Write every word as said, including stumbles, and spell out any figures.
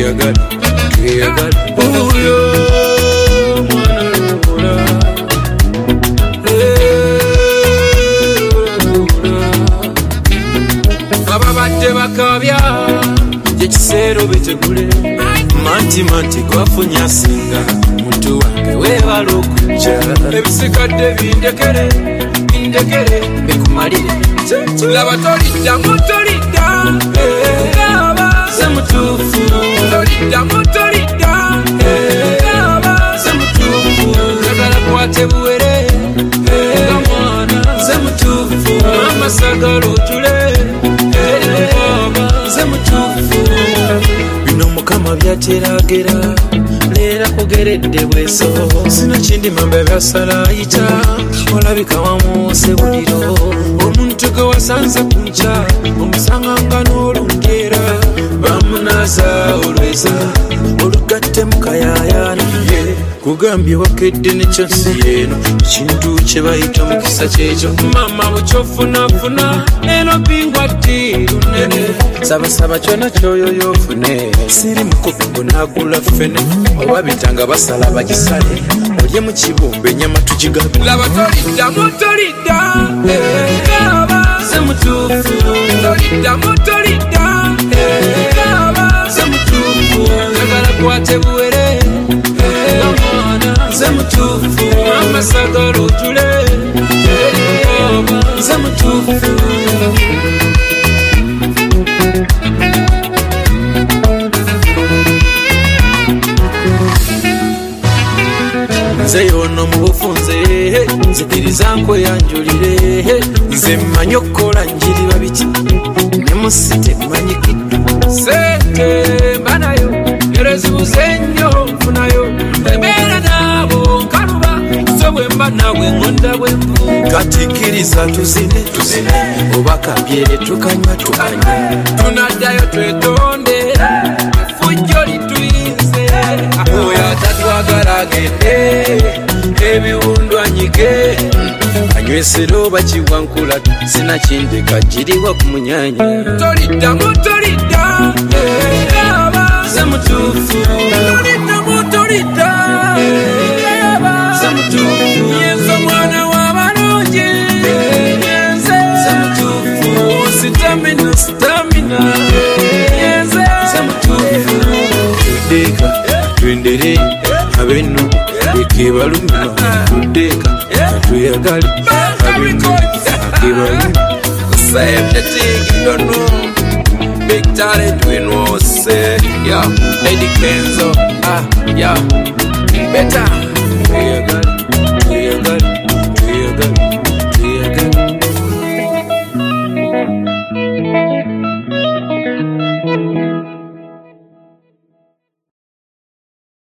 tweyagale tweyagale oyo ababadde bakabya ekiseera obetegule manti manti gwafunye asinga muntu wange weebala okujja ebisigadde bindekere bindekere bikumalire laba toliddamu tolidda aba se mutuufu toliddamu tolidda aba se mutuufu njagala kwate buwere mwana se mutuufu amasagala otule aba se mutuufu bino mukama byateragera leera kugeredde bweso sina kindi mambe byasalayita olabika wamuuse buliro omuntu gwe wasanze ku nca omusanganga n'olungeera bamunaza olweza olugatte mukayayana kugambye wakedde nekyansi yeeno ekintu kye bayita mukisa kyekyo mama bukyofunafuna eno bingwa ddi lunene sabasaba kyona kyoyoyo ofune siri mukopi gunagula fene oba bitanga basala bakisale olye mu kibumba ennyama tugigabe laba toliddamu tolidda aba se mutuufu toliddamu tolidda aba se mutuufu njagala kwate buwere mwana se mutuufu amasagala otule aba se mutuufu nze yono mu bufunze nzikiriza nkweyanjulire nze mmanyi okukola njiri babiki ne musite mmanyikidde sente mba nayo erezibuze nnyo nfunayo embeera naabo nkaluba so bwe mba nawe ngonda bwe mpu katikiriza tuzine tuzine oba kabyere tukanywa tukanywa tunaddayo twetonde fujjo lituyinze oyo atatwagala agende ebiwundwanyike anywesera oba kiwankula sina kindi kagiriwa ku munyanya toliddamu tolidda aba se mutuufu toliddamu tolidda aba se mutuufu yenze mwana w'abalungi yenze se mutuufu sitamina sitamina yenze se mutuufu tudeka twendere abenu ekibaluma tudeka tuyagale abenu ekibaluma save the thing don't know big talent we know say yeah Lady Kenzo ah yeah better